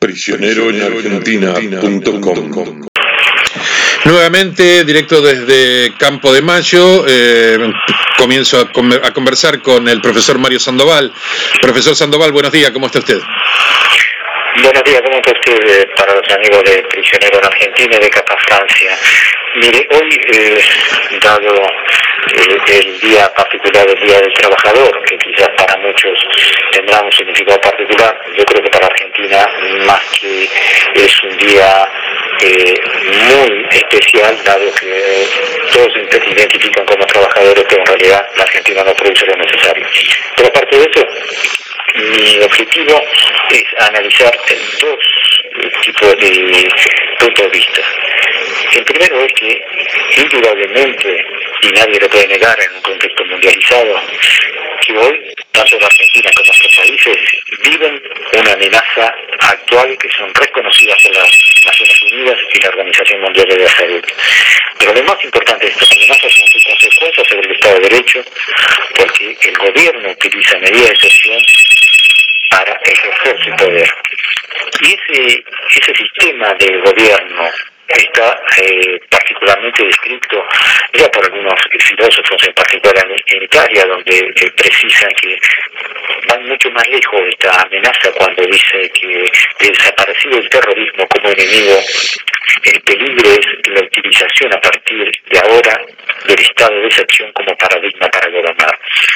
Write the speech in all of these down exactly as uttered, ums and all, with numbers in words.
prisionero en argentina punto com. Nuevamente, directo desde Campo de Mayo, eh, comienzo a, com- a conversar con el profesor Mario Sandoval. Profesor Sandoval, buenos días, ¿cómo está usted? Buenos días, ¿cómo está usted? Eh, para los amigos de Prisionero en Argentina y de Capa Francia. Mire, hoy, eh, dado eh, el día particular, el Día del Trabajador, que quizás para muchos tendrá un significado particular, yo creo que para Argentina más que es un día eh, muy especial, dado que todos se identifican como trabajadores, pero en realidad la Argentina no produce lo necesario. Pero aparte de eso, mi objetivo es analizar dos tipos de puntos de vista. El primero es que, indudablemente, y nadie lo puede negar en un contexto mundializado, que hoy, tanto la Argentina como otros países, viven una amenaza actual que son reconocidas por las Naciones Unidas y la Organización Mundial de la Salud. Pero lo más importante de estas amenazas son sus consecuencias sobre el Estado de Derecho, porque el gobierno utiliza medidas de excepción para ejercer su poder. Y ese, ese sistema de gobierno está eh, particularmente descrito ya por algunos filósofos, en particular en, en Italia, donde eh, precisan que van mucho más lejos de esta amenaza cuando dice que de desaparecido el terrorismo como enemigo, el peligro es la utilización a partir de ahora del estado de excepción como paradigma para gobernar.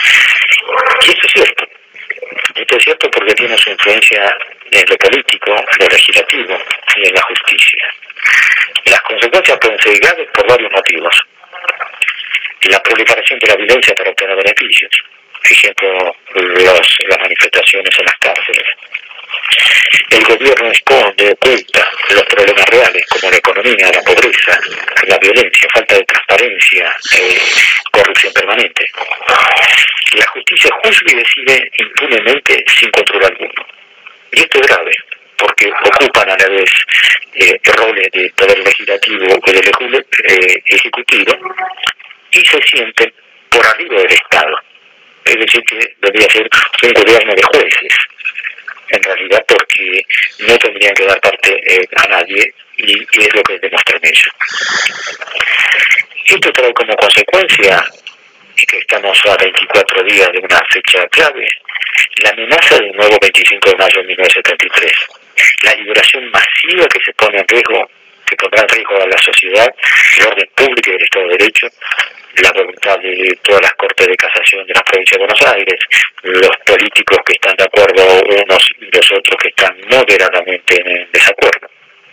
Y eso es cierto. Esto es cierto porque tiene su influencia en lo político, en lo legislativo y en la justicia. Las consecuencias pueden ser graves por varios motivos. La proliferación de la violencia para obtener beneficios, por ejemplo, los, las manifestaciones en las cárceles. El gobierno esconde, oculta los problemas reales como la economía, la pobreza, la violencia, falta de transparencia, eh, corrupción permanente. La justicia juzga y decide impunemente sin control alguno. Y esto es grave, porque ocupan a la vez eh, roles de poder legislativo o del eh, ejecutivo y se sienten por arriba del Estado. Es decir, que debería ser un gobierno de jueces, en realidad porque no tendrían que dar parte eh, a nadie y, y es lo que demuestran ellos. Esto trae como consecuencia que estamos a veinticuatro días de una fecha clave, la amenaza del nuevo veinticinco de mayo de mil novecientos setenta y tres, la liberación masiva que se pone en riesgo, que pondrá en riesgo a la sociedad, el orden público y el Estado de Derecho, la voluntad de todas las Cortes de Casación de la provincia de Buenos Aires, los políticos que están de acuerdo unos y los otros que están moderadamente en desacuerdo.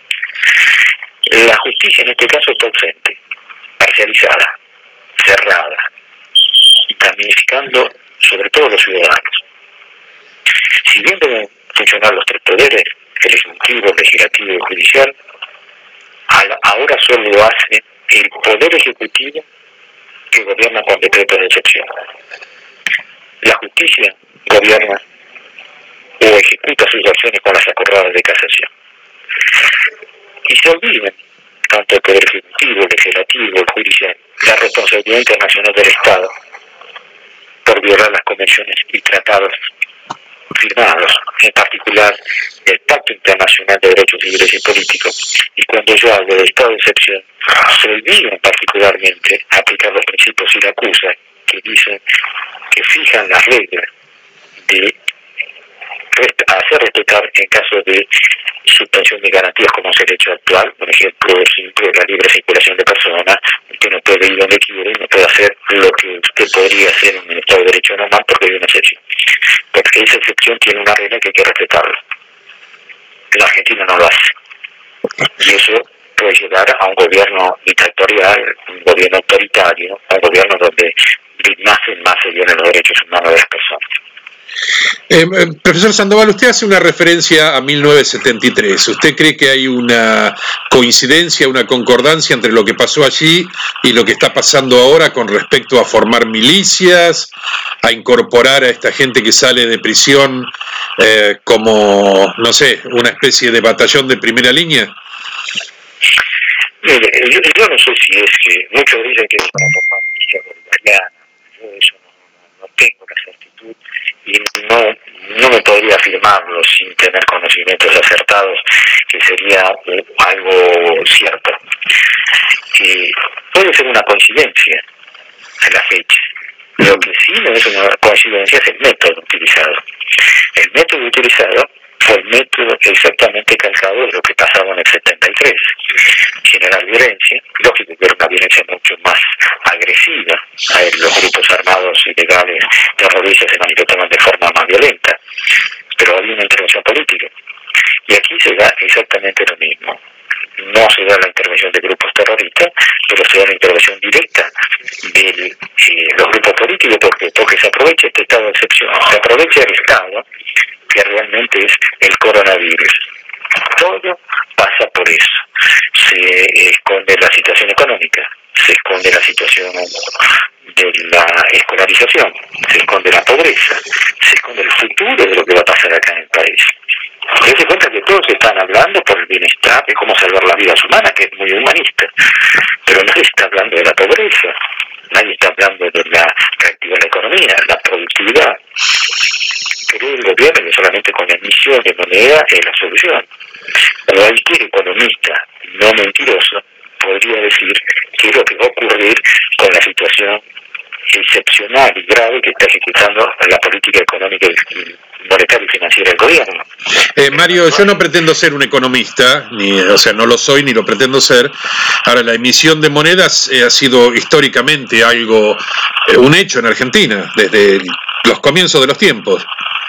La justicia en este caso está ausente, parcializada, cerrada, y damnificando sobre todo a los ciudadanos. Si bien deben funcionar los tres poderes, el ejecutivo, el legislativo y el judicial, ahora solo lo hace el poder ejecutivo que gobierna con decretos de excepción. La justicia gobierna o ejecuta sus acciones con las acordadas de casación. Y se olviden, tanto el poder ejecutivo, el legislativo, el judicial, la responsabilidad internacional del Estado por violar las convenciones y tratados firmados, en particular el Pacto Internacional de Derechos Civiles y Políticos. Y cuando yo hablo de estado de excepción, se olvidan particularmente aplicar los principios Siracusa, que dicen que fijan las reglas de hacer respetar en caso de suspensión de garantías como es el hecho actual, por ejemplo, simple la libre circulación de personas, que no puede ir donde quiere y no puede hacer lo que usted podría hacer en el Estado de Derecho normal porque hay una excepción. Porque esa excepción tiene una regla que hay que respetarla. La Argentina no lo hace. Y eso puede llevar a un gobierno dictatorial, un gobierno autoritario, a un gobierno donde más y más se violan los derechos humanos de las personas. Eh, profesor Sandoval, usted hace una referencia a mil novecientos setenta y tres. ¿Usted cree que hay una coincidencia, una concordancia entre lo que pasó allí y lo que está pasando ahora con respecto a formar milicias, a incorporar a esta gente que sale de prisión eh, como, no sé, una especie de batallón de primera línea? Mire, yo, yo no sé si es que muchos dicen que es para formar milicias bolivarianas. Yo eso no, no, no tengo la certitud y no, no me podría afirmarlo sin tener conocimientos acertados que sería uh, algo cierto. Eh, puede ser una coincidencia en la fecha. Lo que sí no es una coincidencia es el método utilizado. El método utilizado fue el método exactamente calcado de lo que pasaba en el setenta y tres. Generar violencia, lógico que era una violencia mucho más agresiva. A los grupos armados ilegales terroristas se manifestaban de forma más violenta, pero había una intervención política. Y aquí se da exactamente lo mismo. No se da la intervención de grupos terroristas, pero se da la intervención directa de eh, los grupos políticos, porque, porque se aprovecha este estado de excepción, se aprovecha el estado que realmente es el coronavirus. Todo pasa por eso. Se esconde la situación económica, se esconde la situación de la escolarización, se esconde la pobreza, se esconde el futuro de lo que va a pasar acá en el país. Dense cuenta que todos están hablando por el bienestar, de cómo salvar las vidas humanas, que es muy humanista, pero nadie está hablando de la pobreza, nadie está hablando de la reactivar la economía, la productividad. Cree el gobierno que solamente con la emisión de moneda es la solución. Cualquier economista no mentiroso podría decir qué es lo que va a ocurrir con la situación excepcional y grave que está ejecutando la política económica, monetaria y financiera del gobierno. Eh, Mario, yo no pretendo ser un economista, ni, o sea, no lo soy ni lo pretendo ser. Ahora, la emisión de monedas eh, ha sido históricamente algo, eh, un hecho en Argentina, desde los comienzos de los tiempos.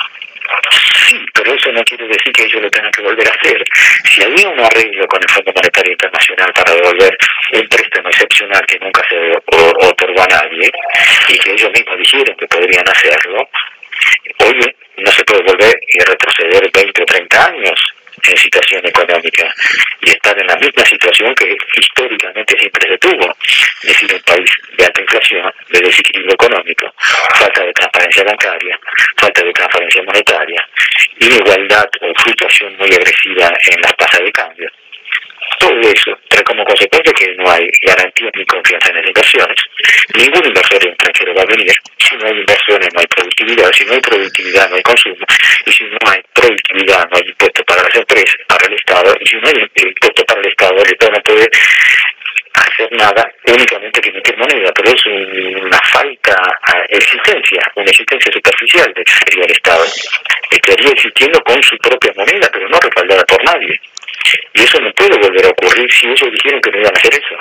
Sí, pero eso no quiere decir que ellos lo tengan que volver a hacer. Si había un arreglo con el Fondo Monetario Internacional para devolver un préstamo excepcional que nunca se otorgó a nadie, y que ellos mismos dijeron que podrían hacerlo, hoy no se puede volver y retroceder veinte o treinta años en situación económica y estar en la misma situación que históricamente siempre se tuvo, es decir, un país de alta inflación, de desequilibrio económico, falta de transparencia bancaria, falta de transparencia monetaria, inigualdad o fluctuación muy agresiva en las tasas de cambio. Todo eso trae como consecuencia que no hay garantía ni confianza en las inversiones. Ningún inversor extranjero va a venir. Si no hay inversiones no hay productividad, si no hay productividad no hay consumo, y si no hay productividad no hay impuestos para las empresas, para el Estado, y si no hay impuestos para el Estado, el Estado no puede hacer nada, únicamente que emitir moneda, pero es una falta de existencia, una existencia superficial de que sería el Estado. Estaría existiendo con su propia moneda, pero no respaldada por nadie. Y eso no puede volver a ocurrir si ellos dijeron que no iban a hacer eso.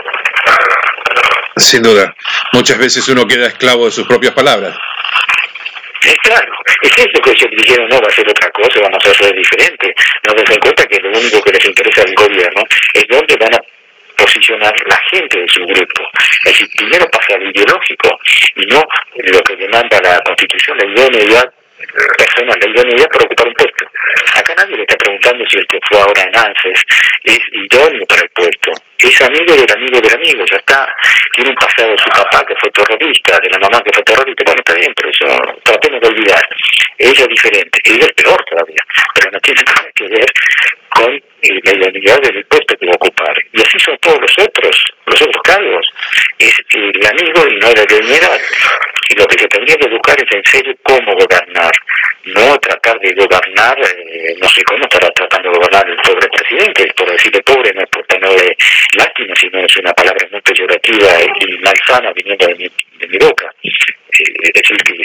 Sin duda. Muchas veces uno queda esclavo de sus propias palabras. Es claro, es eso que ellos dijeron, no, va a ser otra cosa, vamos a hacer diferente. No se dan cuenta que lo único que les interesa al gobierno es dónde van a posicionar la gente de su grupo. Es decir, primero pasa lo ideológico y no lo que demanda la Constitución, la idoneidad personal, la idoneidad para ocupar un puesto. Acá nadie le está preguntando si el que fue ahora en ANSES es idóneo para el puesto. Es amigo del amigo del amigo, ya está. Tiene un pasado de su papá que fue terrorista, de la mamá que fue terrorista. Bueno, está bien, pero eso tratemos de olvidar. Ella es diferente, ella es peor todavía, pero no tiene nada que ver con eh, la idoneidad del puesto que va a ocupar. Y así son todos los otros, los otros cargos. Es el amigo y no la idoneidad. Y lo que se tendría que buscar es en serio cómo gobernar, no tratar de gobernar, eh, no sé cómo estará tratando de gobernar el pobre presidente. Por decirle pobre no es por tenerle lástima, sino es una palabra muy peyorativa y malsana viniendo de mi, de mi boca. Eh, es decir, que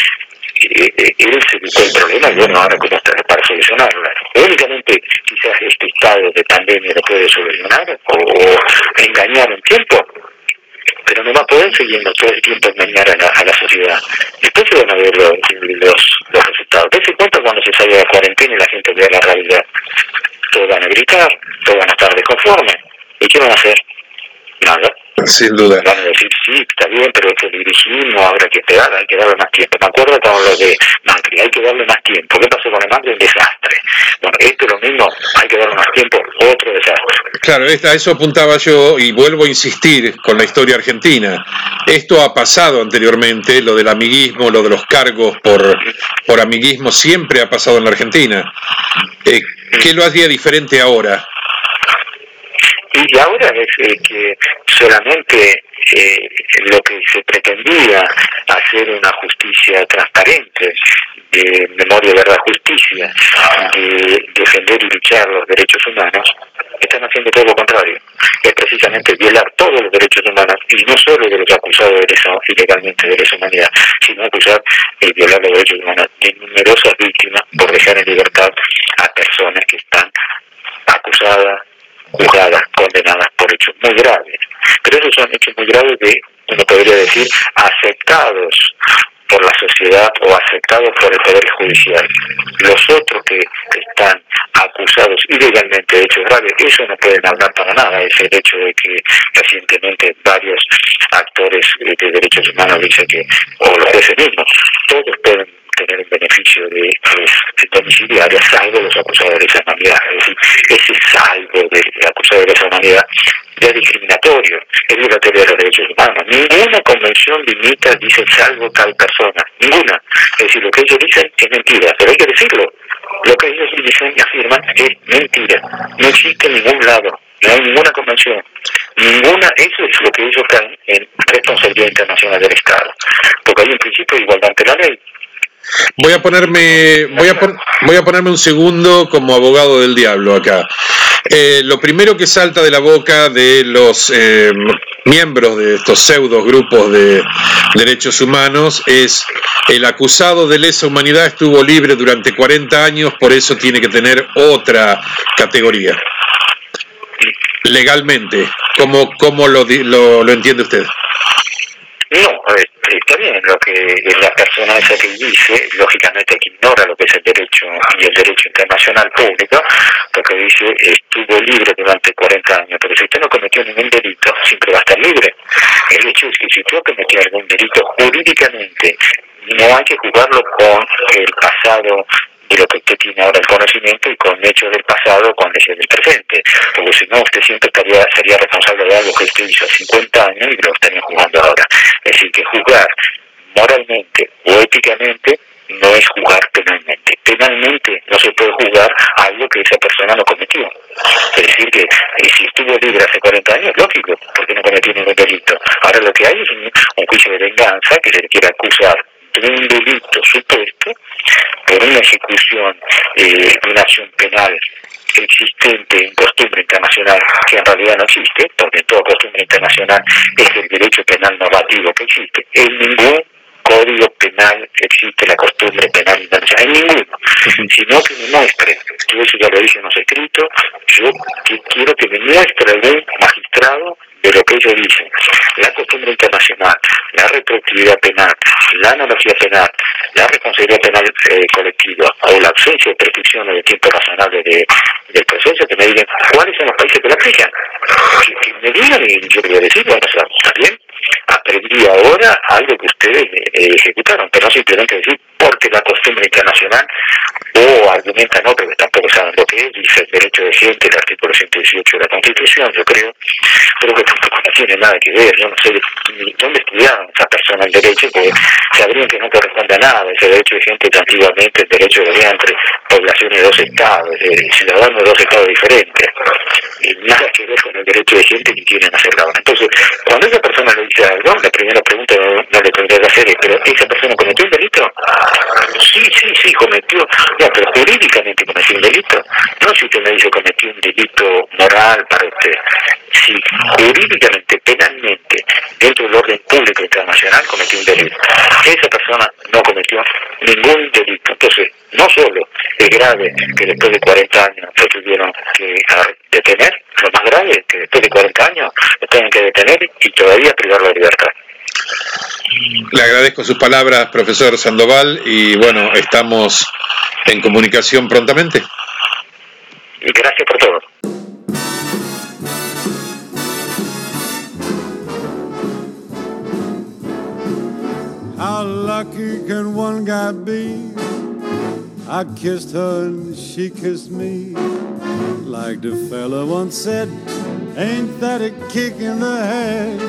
eh, él se buscó el problema y bueno, ahora cómo está para solucionarlo. Únicamente quizás este estado de pandemia lo puede solucionar o, o engañar un tiempo, pero no va a poder seguir todo el tiempo engañar a la, a la sociedad. Después se van a ver los, los, los resultados. Dense cuenta cuando se salga de la cuarentena y la gente vea la realidad. Todos van a gritar, todos van a estar desconformes. ¿Y qué van a hacer? Nada. Sin duda. Van a decir, sí, está bien, pero es que dirigir no habrá que esperar, hay que darle más tiempo. Me acuerdo con lo de Macri, hay que darle más tiempo. ¿Qué pasó con el Macri? Un desastre. Bueno, esto es lo mismo, hay que darle más tiempo, otro desastre. Claro, a eso apuntaba yo y vuelvo a insistir con la historia argentina. Esto ha pasado anteriormente, lo del amiguismo, lo de los cargos por, por amiguismo, siempre ha pasado en la Argentina. Eh, ¿Qué lo hacía diferente ahora? Y ahora es eh, que solamente eh, lo que se pretendía hacer una justicia transparente, de memoria, verdad, justicia, de defender y luchar los derechos humanos, están haciendo todo lo contrario. Es precisamente violar todos los derechos humanos, y no solo de los acusados de lesa, ilegalmente de lesa humanidad, sino acusar y violar los derechos humanos de numerosas víctimas por dejar en libertad a personas que están acusadas, juzgadas, condenadas por hechos muy graves. Pero esos son hechos muy graves de, uno podría decir, aceptados por la sociedad o aceptados por el Poder Judicial. Los otros que, que están acusados ilegalmente de hechos graves, eso no pueden hablar para nada. Es el hecho de que recientemente varios actores de derechos humanos dicen que, o los jueces mismos, todos pueden tener un beneficio de, de domiciliaria, salvo los acusados de lesa humanidad. Es decir, ese salvo del acusado de lesa humanidad es discriminatorio, es violatorio de los derechos humanos. Ninguna convención limita, dice, salvo tal persona, ninguna. Es decir, lo que ellos dicen es mentira, pero hay que decirlo. Lo que ellos dicen y afirman es mentira. No existe en ningún lado, no hay ninguna convención, ninguna. Eso es lo que ellos caen en responsabilidad internacional del Estado, porque hay un principio de igualdad ante la ley. Voy a ponerme, voy a, pon, voy a ponerme un segundo como abogado del diablo acá. Eh, lo primero que salta de la boca de los eh, miembros de estos pseudo grupos de derechos humanos es: el acusado de lesa humanidad estuvo libre durante cuarenta años, por eso tiene que tener otra categoría. Legalmente, ¿cómo, cómo lo, lo, lo entiende usted? No, está bien lo que la persona esa que dice, lógicamente que ignora lo que es el derecho y el derecho internacional público, porque dice estuvo libre durante cuarenta años, pero si usted no cometió ningún delito, siempre va a estar libre. El hecho es que si usted cometió algún delito jurídicamente, no hay que jugarlo con el pasado de lo que usted tiene ahora el conocimiento y con hechos del pasado, con hechos del presente, porque si no usted siempre estaría, sería responsable de algo que usted hizo hace cincuenta años y lo estaría juzgando ahora. Es decir, que juzgar moralmente o éticamente no es juzgar penalmente. Penalmente no se puede juzgar algo que esa persona no cometió. Es decir, que eh, si estuvo libre hace cuarenta años, lógico, porque no cometió ningún delito. Ahora lo que hay es un, un juicio de venganza que se le quiere acusar de un delito supuesto por una ejecución eh, de una acción penal existente en costumbre internacional, que en realidad no existe, porque toda costumbre internacional es el derecho penal normativo que existe. En ningún código penal existe la costumbre penal internacional, en ninguno, sino que me muestre, yo eso ya lo dije en los escritos, yo que quiero que me muestre algún magistrado de lo que ellos dicen, la costumbre internacional, la retroactividad penal, la analogía penal, la responsabilidad penal eh, colectiva o la ausencia de prescripción de tiempo razonable de, del proceso, que me digan cuáles son los países que la aplican. Que, que me digan y yo le voy a decir, bueno, o sea, está bien, aprendí ahora algo que ustedes eh, ejecutaron, pero no simplemente decir porque la costumbre internacional o argumentan otro que tampoco saben lo que es, dice el derecho de gente, el artículo ciento dieciocho de la Constitución, yo creo, pero que tampoco no tiene nada que ver. Yo no sé dónde estudiaron esa persona el derecho, porque sabrían que no corresponde a nada. Ese derecho de gente que antiguamente el derecho de vida entre poblaciones de dos estados, eh, ciudadanos de dos estados diferentes, y nada que ver con el derecho de gente que quieren hacer ahora. Entonces, cuando esa persona le dice algo, la primera pregunta no, no le tendría que hacer es, ¿pero esa persona cometió un delito? Sí, sí, sí, cometió. No, pero jurídicamente cometió un delito. No si usted me dice cometió un delito moral para usted. Si jurídicamente, penalmente, dentro del orden público internacional cometió un delito. Esa persona no cometió ningún delito. Entonces, no solo es grave que después de cuarenta años lo tuvieron que detener, lo más grave es que después de cuarenta años lo tengan que detener y todavía privarlo de libertad. Le agradezco sus palabras, profesor Sandoval, y bueno, estamos en comunicación prontamente. Y gracias por todo. How lucky can one guy be? I kissed her and she kissed me. Like the fella once said, ain't that a kick in the head?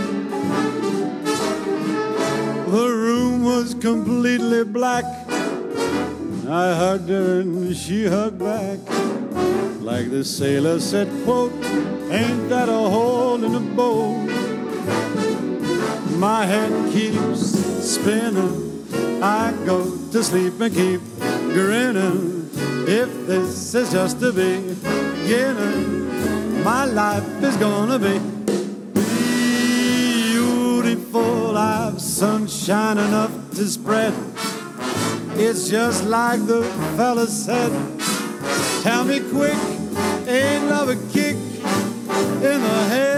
The room was completely black. I hugged her and she hugged back. Like the sailor said, quote, ain't that a hole in the boat? my head keeps spinning. I go to sleep and keep grinning. If this is just the beginning, my life is gonna be beautiful. I've sunshine enough to spread. It's just like the fella said. Tell me quick, ain't love a kick in the head?